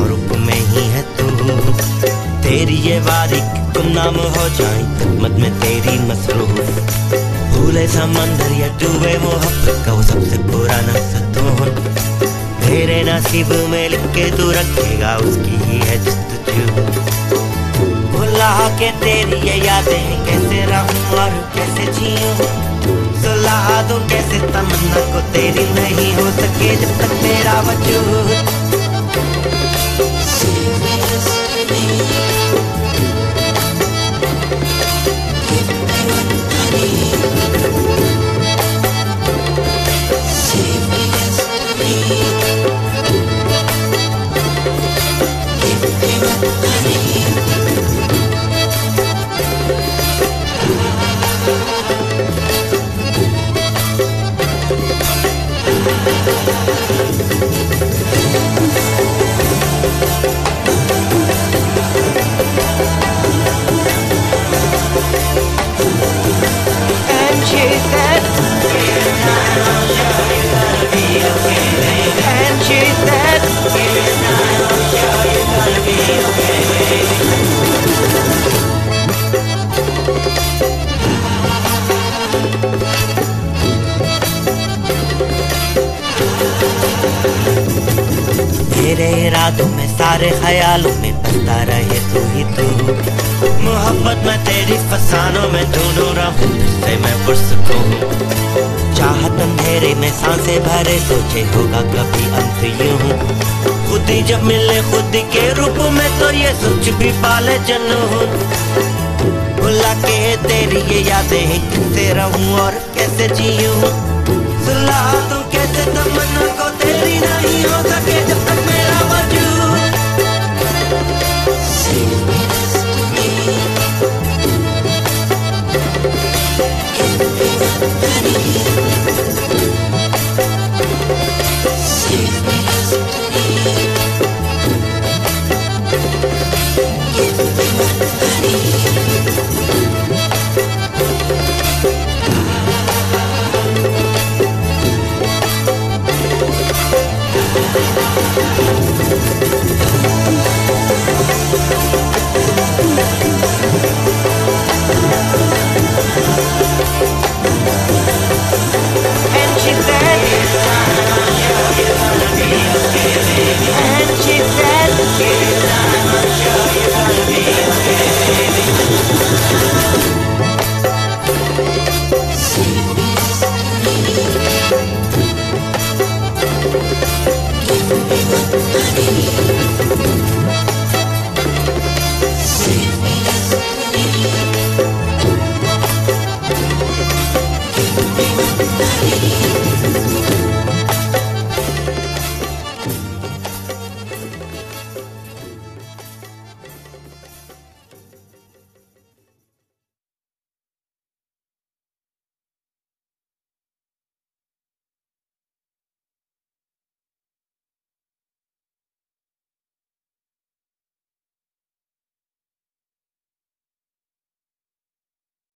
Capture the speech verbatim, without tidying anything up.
और रूप में ही है तू। तेरी ये वारी गुमनाम हो जाए मत में तेरी मसरूफ। भूले समंदर या डूबे मोहब्बत का वो सबसे पुराना सतून। तेरे नसीब में लिख के तू रखेगा उसकी ही है जस्तजू। भुला के तेरी ये यादें कैसे रहूं और कैसे जीऊं। सुला दूं कैसे तमन्ना को तेरी नहीं हो सके जब तक मेरा वजूद। मेरे इरादों में सारे ख्यालों में बसता रहे तू ही तू। मोहब्बत में तेरी फसानों में ढूंढूं रहूं जिससे मैं पुरसकूं। चाहत अंधेरे में सांसें भरे सोचे होगा कभी अंत यूं। खुद ही जब मिले खुद के रूप में तो ये सोच भी पाले जुनून। भुला के तेरी ये यादें किससे रहूं और कैसे जीऊं। सुला दूं कैसे तमन्ना को तेरी नहीं हो सके जब तक मेरा वजूद। Give me